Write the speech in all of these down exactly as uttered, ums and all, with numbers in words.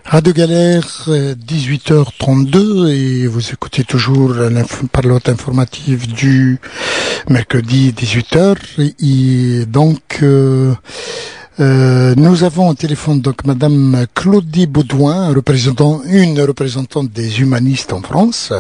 Radio Galère, dix-huit heures trente-deux, et vous écoutez toujours l'Parlotte informative du mercredi dix-huit heures. Et donc, euh, euh, nous avons au téléphone donc Madame Claudie Baudouin, représentant, une représentante des humanistes en France,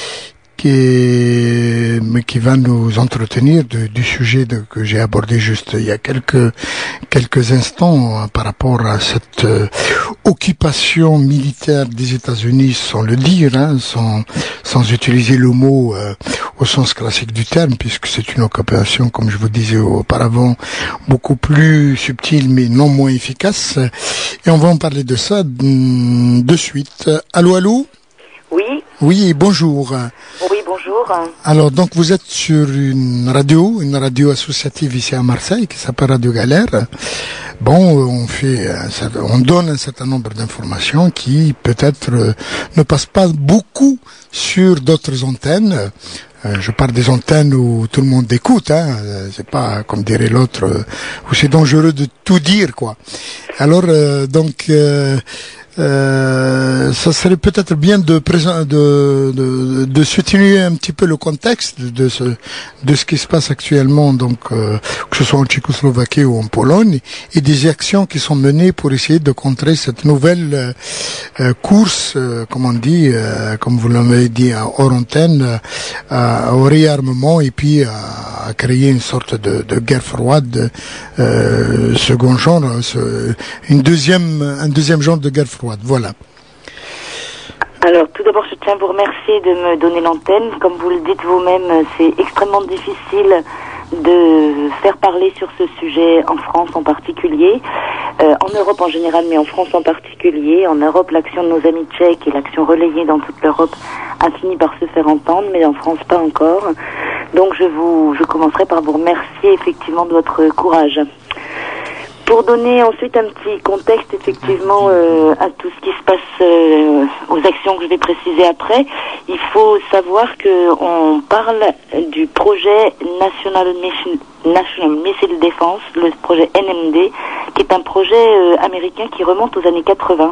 qui, mais qui va nous entretenir de, du sujet de, que j'ai abordé juste il y a quelques quelques instants euh, par rapport à cette euh, occupation militaire des États-Unis, sans le dire, hein, sans sans utiliser le mot euh, au sens classique du terme, puisque c'est une occupation, comme je vous disais auparavant, beaucoup plus subtile mais non moins efficace. Et on va en parler de ça de suite. Allô, allô. Oui. Oui, bonjour. Oui, bonjour. Alors, donc, vous êtes sur une radio, une radio associative ici à Marseille, qui s'appelle Radio Galère. Bon, on fait, on donne un certain nombre d'informations qui, peut-être, ne passent pas beaucoup sur d'autres antennes. Je parle des antennes où tout le monde écoute, hein. C'est pas, comme dirait l'autre, où c'est dangereux de tout dire, quoi. Alors, euh, donc, euh, Euh, ça serait peut-être bien de, présent, de, de, de situer un petit peu le contexte de ce, de ce qui se passe actuellement, donc euh, que ce soit en Tchécoslovaquie ou en Pologne, et des actions qui sont menées pour essayer de contrer cette nouvelle euh, course, euh, comme on dit, euh, comme vous l'avez dit hors antenne, euh, au réarmement et puis à, à créer une sorte de, de guerre froide, euh, second genre, ce, une deuxième, un deuxième genre de guerre froide. Voilà. Alors, tout d'abord, je tiens à vous remercier de me donner l'antenne. Comme vous le dites vous-même, c'est extrêmement difficile de faire parler sur ce sujet en France en particulier, euh, en Europe en général, mais en France en particulier. En Europe, l'action de nos amis tchèques et l'action relayée dans toute l'Europe a fini par se faire entendre, mais en France pas encore. Donc, je vous, je commencerai par vous remercier effectivement de votre courage. Pour donner ensuite un petit contexte effectivement euh, à tout ce qui se passe, euh, aux actions que je vais préciser après, il faut savoir que on parle du projet National Mission, National Missile Defense, le projet N M D, qui est un projet euh, américain qui remonte aux années quatre-vingts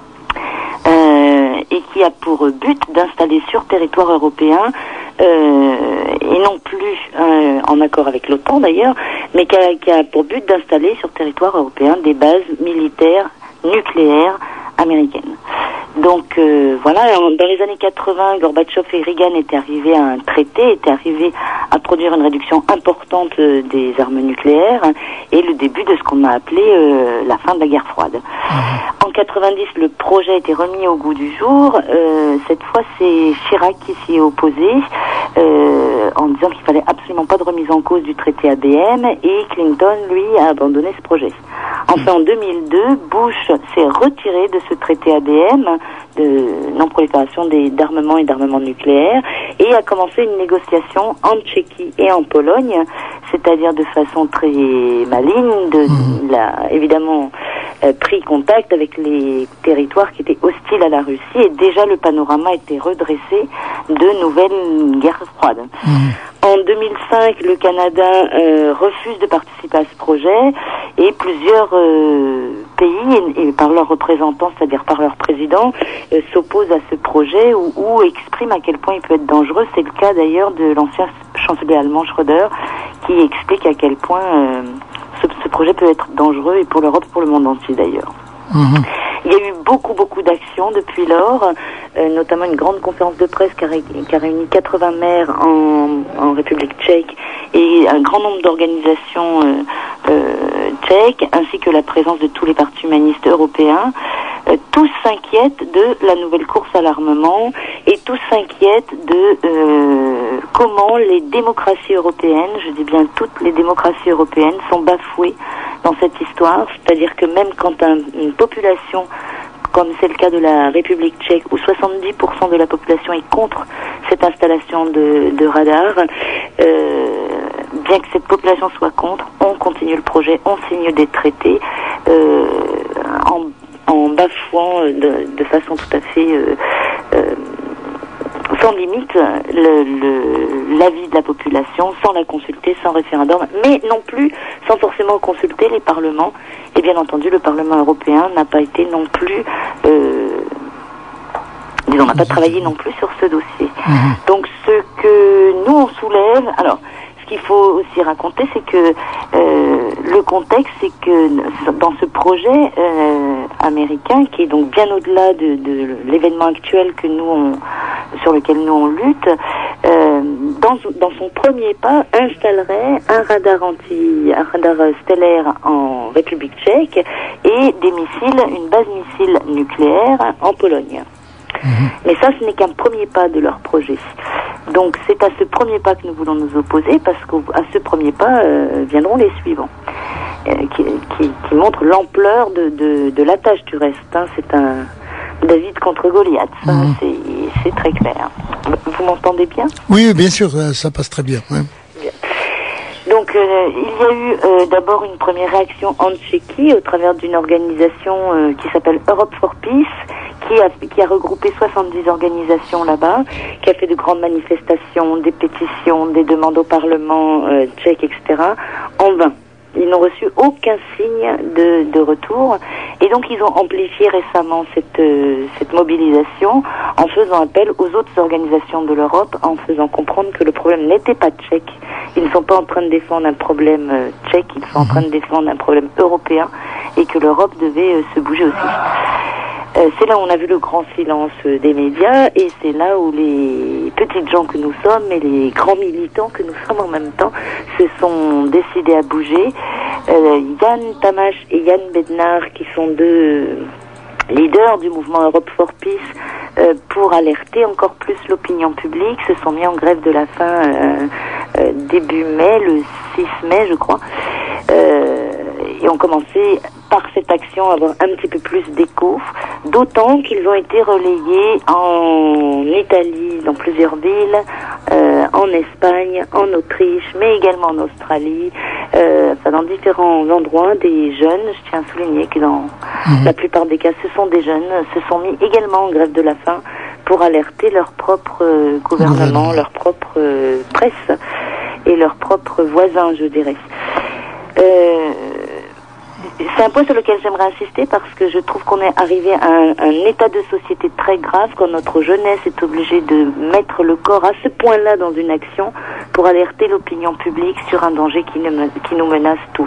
euh, et qui a pour but d'installer sur territoire européen Euh, et non plus euh, en accord avec l'OTAN d'ailleurs, mais qui a, qui a pour but d'installer sur territoire européen des bases militaires nucléaires américaines. Donc euh, voilà, dans les années quatre-vingts, Gorbatchev et Reagan étaient arrivés à un traité, étaient arrivés à produire une réduction importante euh, des armes nucléaires et le début de ce qu'on a appelé euh, la fin de la guerre froide. Mmh. En quatre-vingt-dix, le projet a été remis au goût du jour. Euh, cette fois, c'est Chirac qui s'y est opposé euh, en disant qu'il fallait absolument pas de remise en cause du traité A B M, et Clinton, lui, a abandonné ce projet. Enfin, en deux mille deux, Bush s'est retiré de ce traité A B M, de non-prolifération des, d'armements et d'armements nucléaires, et a commencé une négociation en Tchéquie et en Pologne, c'est-à-dire de façon très maligne, de, mmh. il a évidemment euh, pris contact avec les territoires qui étaient hostiles à la Russie, et déjà le panorama était redressé de nouvelles guerres froides. Mmh. En deux mille cinq, le Canada euh, refuse de participer à ce projet, et plusieurs euh, pays, et, et par leurs représentants, c'est-à-dire par leur président, euh, s'opposent à ce projet ou, ou expriment à quel point il peut être dangereux. C'est le cas d'ailleurs de l'ancien chancelier allemand Schröder, qui explique à quel point euh, ce, ce projet peut être dangereux, et pour l'Europe, pour le monde entier d'ailleurs. Mmh. Il y a eu beaucoup, beaucoup d'actions depuis lors, euh, notamment une grande conférence de presse qui a, ré, qui a réuni quatre-vingts maires en, en République tchèque et un grand nombre d'organisations euh, euh, tchèques, ainsi que la présence de tous les partis humanistes européens. Euh, tous s'inquiètent de la nouvelle course à l'armement, et tous s'inquiètent de euh, comment les démocraties européennes, je dis bien toutes les démocraties européennes, sont bafouées dans cette histoire. C'est-à-dire que même quand un, une population, comme c'est le cas de la République tchèque, où soixante-dix pour cent de la population est contre cette installation de, de radars, euh, bien que cette population soit contre, on continue le projet, on signe des traités euh, en, en bafouant de, de façon tout à fait euh, euh, sans limite le, le, l'avis de la population, sans la consulter, sans référendum, mais non plus sans forcément consulter les parlements. Et bien entendu, le Parlement européen n'a pas été non plus euh, on n'a pas travaillé non plus sur ce dossier. Mmh. Donc ce que nous on soulève, alors ce qu'il faut aussi raconter, c'est que euh, le contexte, c'est que dans ce projet euh, américain, qui est donc bien au-delà de, de l'événement actuel que nous on, sur lequel nous on lutte, euh, dans, dans son premier pas, installerait un radar anti, un radar stellaire en République tchèque et des missiles, une base missile nucléaire en Pologne. Mmh. Mais ça, ce n'est qu'un premier pas de leur projet. Donc c'est à ce premier pas que nous voulons nous opposer, parce qu'à ce premier pas euh, viendront les suivants, euh, qui, qui, qui montrent l'ampleur de, de, de la tâche du reste. Hein. C'est un David contre Goliath, ça, mmh. c'est, c'est très clair. Vous m'entendez bien ? Oui, bien sûr, ça passe très bien. Ouais. Donc euh, il y a eu euh, d'abord une première réaction en Tchéquie au travers d'une organisation euh, qui s'appelle Europe for Peace, qui a, qui a regroupé soixante-dix organisations là-bas, qui a fait de grandes manifestations, des pétitions, des demandes au Parlement euh, tchèque, et cetera, en vain. Ils n'ont reçu aucun signe de, de retour, et donc ils ont amplifié récemment cette, euh, cette mobilisation en faisant appel aux autres organisations de l'Europe, en faisant comprendre que le problème n'était pas tchèque. Ils ne sont pas en train de défendre un problème euh, tchèque, ils sont en train de défendre un problème européen, et que l'Europe devait euh, se bouger aussi. Euh, c'est là où on a vu le grand silence euh, des médias, et c'est là où les petites gens que nous sommes et les grands militants que nous sommes en même temps se sont décidés à bouger. Euh, Yann Tamash et Yann Bednar, qui sont deux leaders du mouvement Europe for Peace, euh, pour alerter encore plus l'opinion publique, se sont mis en grève de la faim euh, euh, début mai, le six mai je crois, euh, et ont commencé par cette action à avoir un petit peu plus d'écho, d'autant qu'ils ont été relayés en Italie, dans plusieurs villes, euh, en Espagne, en Autriche, mais également en Australie, euh, enfin dans différents endroits. Des jeunes, je tiens à souligner que dans mmh. la plupart des cas, ce sont des jeunes, se sont mis également en grève de la faim pour alerter leur propre euh, gouvernement, mmh. leur propre euh, presse et leurs propres voisins, je dirais. Euh, C'est un point sur lequel j'aimerais insister, parce que je trouve qu'on est arrivé à un, un état de société très grave quand notre jeunesse est obligée de mettre le corps à ce point-là dans une action pour alerter l'opinion publique sur un danger qui, ne, qui nous menace tous.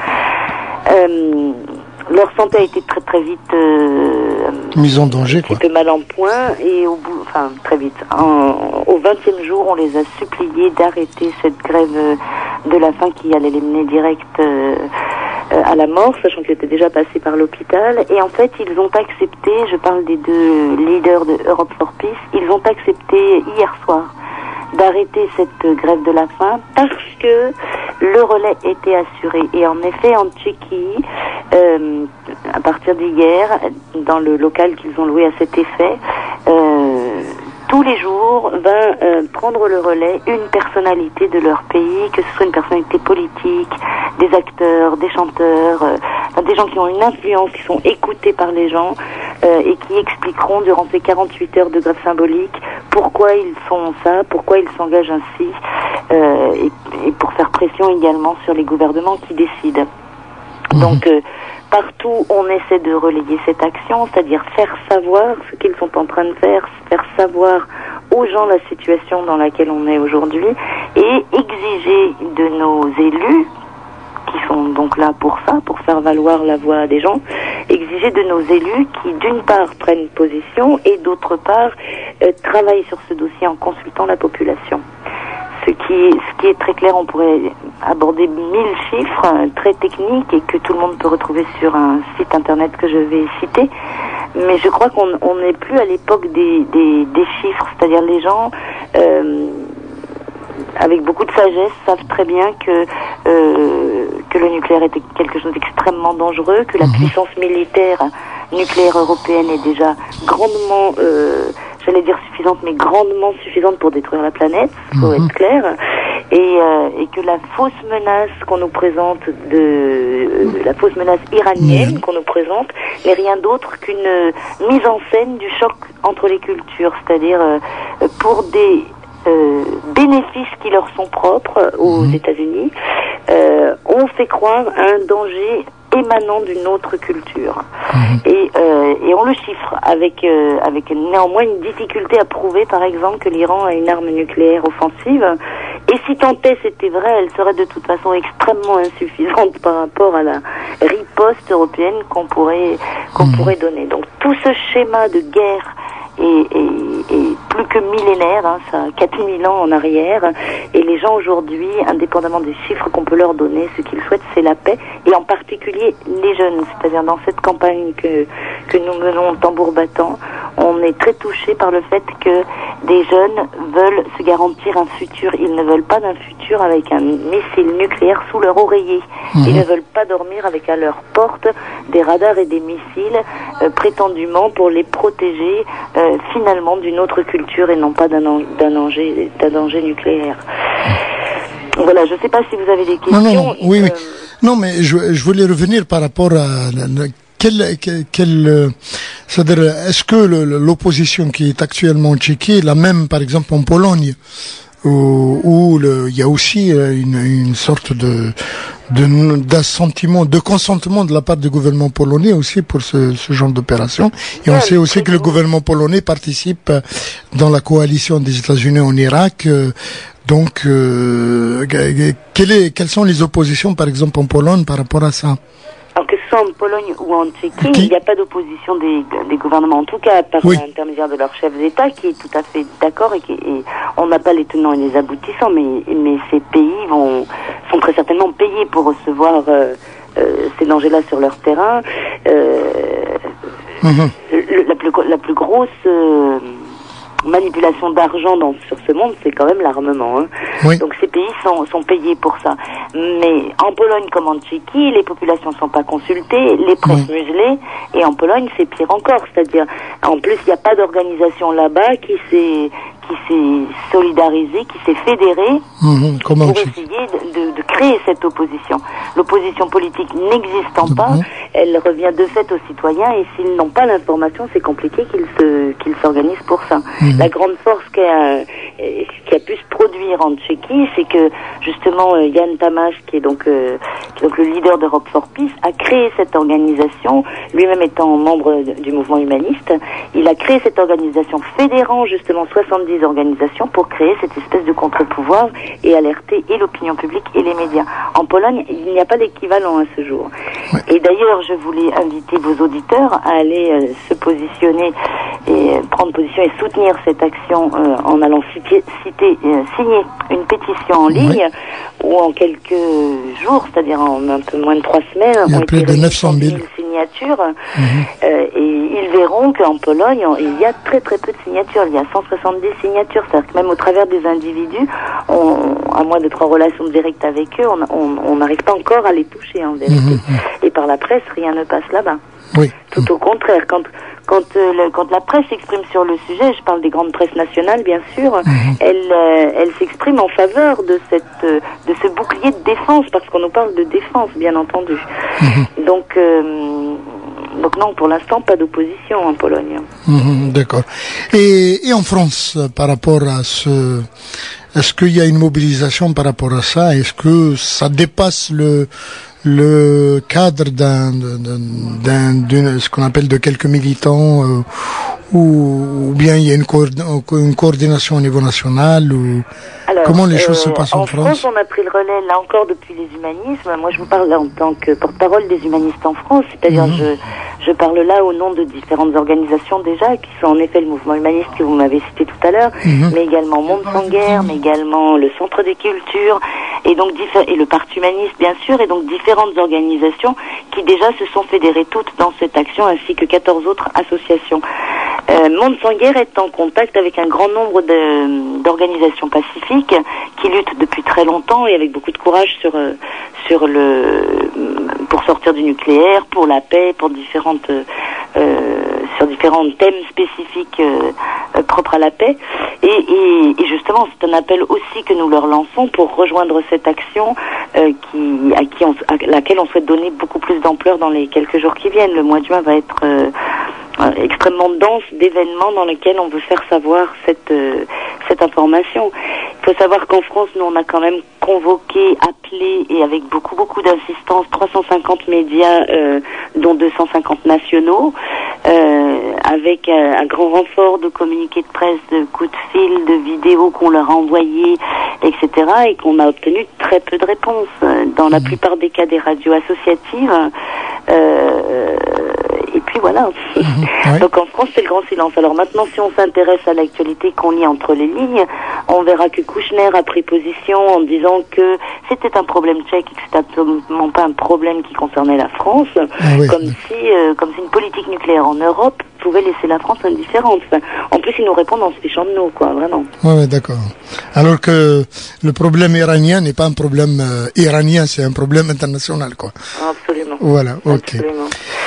Euh, leur santé a été très très vite euh, mise en danger, quoi. Un petit peu mal en point, et au bout, enfin très vite, en, au vingtième jour, on les a suppliés d'arrêter cette grève de la faim qui allait les mener direct euh, à la mort, sachant qu'ils étaient déjà passés par l'hôpital. Et en fait, ils ont accepté, je parle des deux leaders de Europe for Peace, ils ont accepté hier soir d'arrêter cette grève de la faim parce que le relais était assuré. Et en effet, en Tchéquie, euh, à partir d'hier, dans le local qu'ils ont loué à cet effet, euh, tous les jours va euh, prendre le relais une personnalité de leur pays, que ce soit une personnalité politique, des acteurs, des chanteurs, euh, enfin, des gens qui ont une influence, qui sont écoutés par les gens euh, et qui expliqueront durant ces quarante-huit heures de grève symbolique pourquoi ils font ça, pourquoi ils s'engagent ainsi, euh, et, et pour faire pression également sur les gouvernements qui décident. Mmh. Donc euh, partout, on essaie de relayer cette action, c'est-à-dire faire savoir ce qu'ils sont en train de faire, faire savoir aux gens la situation dans laquelle on est aujourd'hui, et exiger de nos élus, qui sont donc là pour ça, pour faire valoir la voix des gens, exiger de nos élus qui, d'une part, prennent position, et d'autre part, euh, travaillent sur ce dossier en consultant la population. Ce qui, est, ce qui est très clair, on pourrait aborder mille chiffres euh, très techniques et que tout le monde peut retrouver sur un site internet que je vais citer. Mais je crois qu'on n'est plus à l'époque des, des, des chiffres, c'est-à-dire les gens, euh, avec beaucoup de sagesse, savent très bien que euh, que le nucléaire était quelque chose d'extrêmement dangereux, que la mmh. puissance militaire nucléaire européenne est déjà grandement... Euh, j'allais dire suffisante, mais grandement suffisante pour détruire la planète, faut mmh. être clair, et, euh, et que la fausse menace qu'on nous présente, de, de la fausse menace iranienne mmh. qu'on nous présente, n'est rien d'autre qu'une euh, mise en scène du choc entre les cultures, c'est-à-dire euh, pour des euh, bénéfices qui leur sont propres aux mmh. États-Unis, euh, on fait croire à un danger émanant d'une autre culture. Mmh. Et, euh, et on le chiffre avec, euh, avec néanmoins une difficulté à prouver, par exemple, que l'Iran a une arme nucléaire offensive. Et si tant est c'était vrai, elle serait de toute façon extrêmement insuffisante par rapport à la riposte européenne qu'on pourrait, qu'on mmh. pourrait donner. Donc tout ce schéma de guerre est, est, est plus que millénaire, hein, ça a quatre mille ans en arrière, et les gens aujourd'hui, indépendamment des chiffres qu'on peut leur donner, ce qu'ils souhaitent c'est la paix, et en particulier les jeunes, c'est-à-dire dans cette campagne que, que nous menons tambour battant, on est très touché par le fait que des jeunes veulent se garantir un futur, ils ne veulent pas d'un futur avec un missile nucléaire sous leur oreiller, mmh. ils ne veulent pas dormir avec à leur porte des radars et des missiles euh, prétendument pour les protéger euh, finalement d'une autre culture et non pas d'un, d'un, danger, d'un danger nucléaire. Voilà, je ne sais pas si vous avez des questions. Non, non, oui, euh... oui. Non, mais je, je voulais revenir par rapport à... La, la... Quel, quel, quel, c'est-à-dire, est-ce que le, l'opposition qui est actuellement en Tchéquie est la même, par exemple, en Pologne, où, où le, il y a aussi une, une sorte de, de, d'assentiment, de consentement de la part du gouvernement polonais aussi pour ce, ce genre d'opération. Et on sait aussi que le gouvernement polonais participe dans la coalition des États-Unis en Irak. Donc, euh, quelle est, quelles sont les oppositions, par exemple, en Pologne par rapport à ça? Alors que ce soit en Pologne ou en Tchéquie, okay. il n'y a pas d'opposition des, des gouvernements, en tout cas par oui. l'intermédiaire de leurs chefs d'État, qui est tout à fait d'accord et, qui, et on n'a pas les tenants et les aboutissants, mais, mais ces pays vont, sont très certainement payés pour recevoir euh, euh, ces dangers-là sur leur terrain. Euh, mm-hmm. le, la, plus, la plus grosse... Euh, manipulation d'argent dans, sur ce monde, c'est quand même l'armement. Hein. Oui. Donc ces pays sont, sont payés pour ça. Mais en Pologne comme en Tchéquie, les populations ne sont pas consultées, les presses oui. muselées, et en Pologne c'est pire encore. C'est-à-dire, en plus il n'y a pas d'organisation là-bas qui s'est qui s'est solidarisée, qui s'est fédérée mmh, pour essayer de, de, de créer cette opposition. L'opposition politique n'existant mmh. pas, elle revient de fait aux citoyens, et s'ils n'ont pas l'information, c'est compliqué qu'ils se qu'ils s'organisent pour ça. Mmh. La grande force qui a, qui a pu se produire en Tchéquie, c'est que justement Jan Tamás, qui est donc, euh, qui est donc le leader d'Europe for Peace, a créé cette organisation, lui-même étant membre du mouvement humaniste. Il a créé cette organisation fédérant justement soixante-dix organisations pour créer cette espèce de contre-pouvoir et alerter et l'opinion publique et les médias. En Pologne, il n'y a pas d'équivalent à ce jour. Ouais. Et d'ailleurs, je voulais inviter vos auditeurs à aller euh, se positionner et euh, prendre position et soutenir cette action euh, en allant citer, citer euh, signer une pétition en ligne ouais. où en quelques jours, c'est-à-dire en un peu moins de trois semaines, il y a plus de neuf cent mille signatures mm-hmm. euh, et ils verront qu'en Pologne, il y a très très peu de signatures. Il y a cent soixante-dix signatures, c'est-à-dire que même au travers des individus, on, à moins de trois relations directes avec eux, on n'arrive pas encore à les toucher en vérité. Mm-hmm. Et par la presse, rien ne passe là-bas. Oui. Tout au contraire, quand quand, euh, le, quand la presse s'exprime sur le sujet, je parle des grandes presses nationales bien sûr, mmh. elle euh, elle s'exprime en faveur de cette euh, de ce bouclier de défense, parce qu'on nous parle de défense bien entendu. Mmh. Donc euh, donc non, pour l'instant pas d'opposition en Pologne. Mmh, d'accord. Et et en France, par rapport à ce, est-ce qu'il y a une mobilisation par rapport à ça? Est-ce que ça dépasse le le cadre d'un, d'un, d'un, ce qu'on appelle de quelques militants, euh, ou, ou bien il y a une, coord- une coordination au niveau national, ou alors, comment les choses euh, se passent en, en France? En France, on a pris le relais là encore depuis les humanismes. Moi, je vous parle là en tant que porte-parole des humanistes en France, c'est-à-dire mmh. je, je parle là au nom de différentes organisations déjà, qui sont en effet le mouvement humaniste que vous m'avez cité tout à l'heure, mmh. mais également Monde sans guerre, mais également le Centre des cultures, et donc et le Parti humaniste bien sûr, et donc différentes organisations qui déjà se sont fédérées toutes dans cette action, ainsi que quatorze autres associations. Euh, Monde sans guerre est en contact avec un grand nombre de, d'organisations pacifiques qui luttent depuis très longtemps et avec beaucoup de courage sur euh, sur le pour sortir du nucléaire, pour la paix, pour différentes euh, sur différents thèmes spécifiques euh, euh, propres à la paix. Et, et, et justement, c'est un appel aussi que nous leur lançons pour rejoindre cette action euh, qui à qui on, à laquelle on souhaite donner beaucoup plus d'ampleur dans les quelques jours qui viennent. Le mois de juin va être euh, extrêmement dense d'événements dans lesquels on veut faire savoir cette euh, cette information. faut savoir qu'en France, nous, on a quand même convoqué, appelé, et avec beaucoup, beaucoup d'insistance, trois cent cinquante médias, euh, dont deux cent cinquante nationaux, euh, avec un, un grand renfort de communiqués de presse, de coups de fil, de vidéos qu'on leur a envoyés, et cetera, et qu'on a obtenu très peu de réponses. Dans la plupart des cas, des radios associatives. Euh, et puis voilà. Mmh, ouais. Donc en France, c'est le grand silence. Alors maintenant, si on s'intéresse à l'actualité, qu'on lit entre les lignes, on verra que Kouchner a pris position en disant que c'était un problème tchèque et que c'était absolument pas un problème qui concernait la France, ah oui, comme oui. si, euh, comme si une politique nucléaire en Europe pouvait laisser la France indifférente. Enfin, en plus, ils nous répondent en se fichant de nous, quoi, vraiment. Oui, ouais, d'accord. Alors que le problème iranien n'est pas un problème euh, iranien, c'est un problème international, quoi. Absolument. Voilà, ok. Absolument.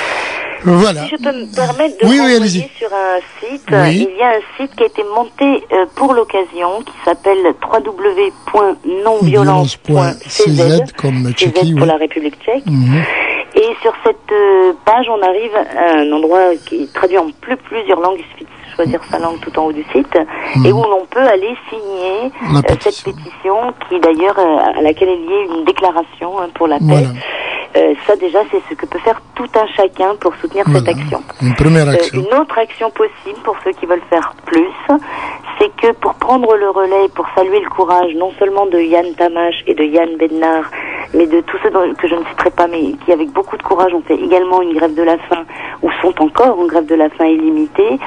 Voilà. Si je peux me permettre de oui, renvoyer oui, sur un site, oui. il y a un site qui a été monté euh, pour l'occasion, qui s'appelle w w w point non violence point c z, comme Tchéquie, Tchéquie, pour oui. la République tchèque. Mm-hmm. Et sur cette euh, page, on arrive à un endroit qui est traduit en plus, plusieurs langues, il suffit de choisir sa langue tout en haut du site, mmh. et où l'on peut aller signer euh, cette pétition, qui d'ailleurs, euh, à laquelle est liée une déclaration hein, pour la paix. Voilà. Euh, ça déjà, c'est ce que peut faire tout un chacun pour soutenir voilà. cette action. Une première action. Euh, une autre action possible pour ceux qui veulent faire plus, c'est que pour prendre le relais, pour saluer le courage non seulement de Yann Tamash et de Yann Bednar, mais de tous ceux dont, que je ne citerai pas, mais qui avec beaucoup de courage ont fait également une grève de la faim, ou sont encore en grève de la faim illimitée,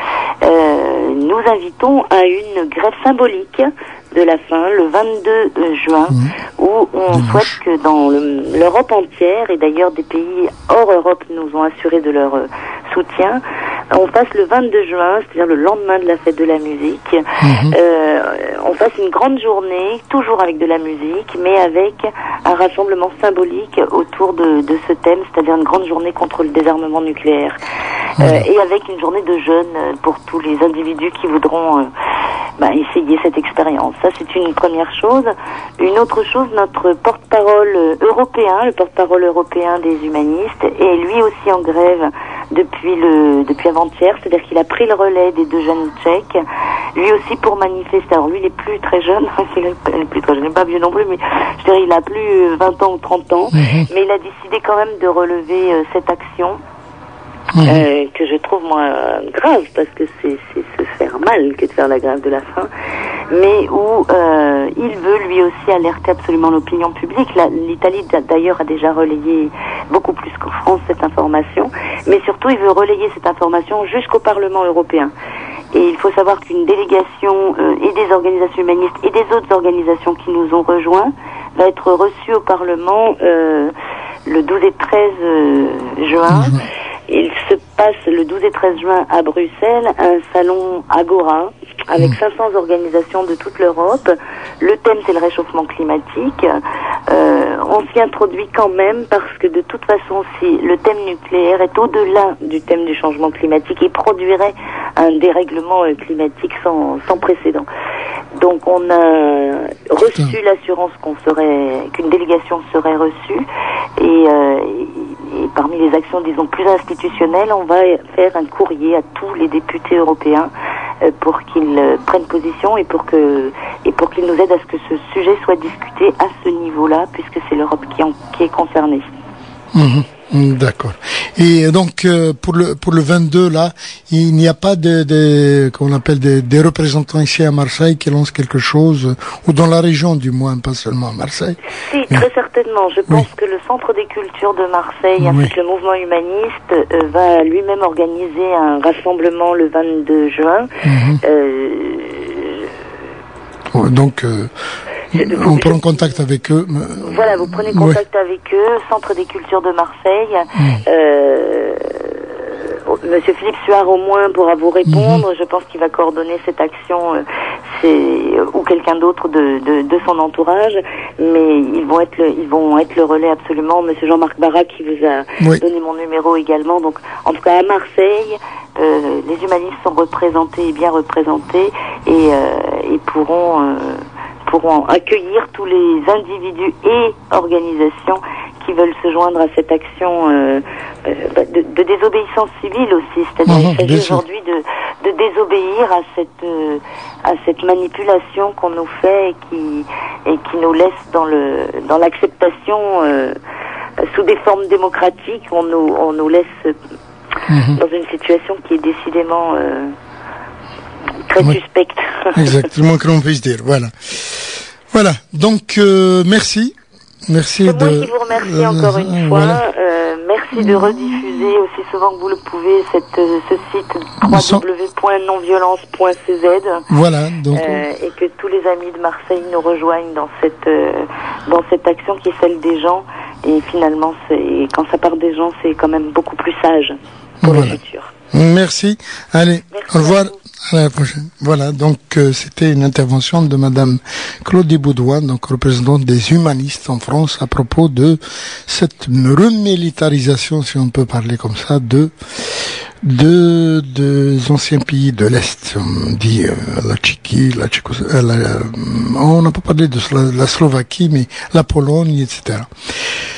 euh, nous invitons à une grève symbolique de la faim le vingt-deux juin, mmh. où on Dimanche. souhaite que dans le, l'Europe entière, et d'ailleurs des pays hors Europe nous ont assuré de leur euh, soutien, on fasse le vingt-deux juin, c'est-à-dire le lendemain de la fête de la musique, mmh. euh, on fasse une grande journée, toujours avec de la musique, mais avec un rassemblement symbolique autour de, de ce thème, c'est-à-dire une grande journée contre le désarmement nucléaire. Mmh. Euh, et avec une journée de jeûne pour tous les individus qui voudront euh, bah, essayer cette expérience. Ça, c'est une première chose. Une autre chose, notre porte-parole européen, le porte-parole européen des humanistes, est lui aussi en grève depuis le depuis avant-hier, c'est-à-dire qu'il a pris le relais des deux jeunes tchèques, lui aussi pour manifester. Alors lui, il est plus très jeune, il est plus très jeune, il n'est pas vieux non plus, mais je dirais il a plus vingt ans ou trente ans, mmh. mais il a décidé quand même de relever euh, cette action. Mmh. Euh, que je trouve moi grave, parce que c'est, c'est se faire mal que de faire la grève de la faim, mais où euh, il veut lui aussi alerter absolument l'opinion publique. La, L'Italie d'ailleurs a déjà relayé beaucoup plus qu'en France cette information, mais surtout il veut relayer cette information jusqu'au Parlement européen. Et il faut savoir qu'une délégation euh, et des organisations humanistes et des autres organisations qui nous ont rejoints va être reçue au Parlement euh, le douze et treize euh, juin. Mmh. Il se passe le douze et treize juin à Bruxelles un salon Agora avec mmh. cinq cents organisations de toute l'Europe. Le thème, c'est le réchauffement climatique. Euh, on s'y introduit quand même parce que de toute façon, si le thème nucléaire est au-delà du thème du changement climatique et produirait un dérèglement climatique sans, sans précédent. Donc on a reçu Putain. l'assurance qu'on serait, qu'une délégation serait reçue, et, euh, et, et parmi les actions, disons, plus institutionnelles, on va faire un courrier à tous les députés européens euh, pour qu'ils euh, prennent position et pour que et pour qu'ils nous aident à ce que ce sujet soit discuté à ce niveau-là, puisque c'est l'Europe qui, en, qui est concernée. Mmh. D'accord. Et donc euh, pour le pour le vingt-deux là, il n'y a pas de, de qu'on appelle des, des représentants ici à Marseille qui lancent quelque chose, ou dans la région du moins, pas seulement à Marseille. Si, Mais... très certainement. Je pense oui. que le Centre des cultures de Marseille, ainsi oui. que le mouvement humaniste, euh, va lui-même organiser un rassemblement le vingt-deux juin. Mmh. Euh... Ouais, donc. Euh... On prend contact avec eux. Voilà, vous prenez contact ouais. avec eux, Centre des cultures de Marseille. Mmh. Euh, Monsieur Philippe Suard au moins pourra vous répondre. Mmh. Je pense qu'il va coordonner cette action, euh, c'est, ou quelqu'un d'autre de, de, de son entourage. Mais ils vont être le, ils vont être le relais absolument. Monsieur Jean-Marc Barra qui vous a oui. donné mon numéro également. Donc, en tout cas à Marseille, euh, les humanistes sont représentés et bien représentés et, euh, et pourront. Euh, pourront accueillir tous les individus et organisations qui veulent se joindre à cette action euh, euh, de, de désobéissance civile aussi. C'est-à-dire qu'il mmh, s'agit aujourd'hui de, de désobéir à cette euh, à cette manipulation qu'on nous fait et qui et qui nous laisse dans le dans l'acceptation euh, sous des formes démocratiques. On nous on nous laisse mmh. dans une situation qui est décidément euh, très oui. suspecte. Exactement, que l'on puisse dire. Voilà. Voilà. Donc euh, merci. Merci C'est de. moi qui vous remercie euh, encore une euh, fois. Voilà. Euh, merci de rediffuser aussi souvent que vous le pouvez cette, ce site w w w point non violence point c z. Voilà. Donc. Euh, et que tous les amis de Marseille nous rejoignent dans cette euh, dans cette action qui est celle des gens. Et finalement, c'est quand ça part des gens, c'est quand même beaucoup plus sage pour voilà. le futur. Merci. Allez. Merci au revoir. À la prochaine. Voilà, donc euh, c'était une intervention de Madame Claudie Baudouin, donc représentante des humanistes en France, à propos de cette remilitarisation, si on peut parler comme ça, de de des anciens pays de l'Est. On dit euh, la Tchéquie, la Tchécoslovaquie, euh, on n'a pas parlé de la, la Slovaquie, mais la Pologne, et cetera.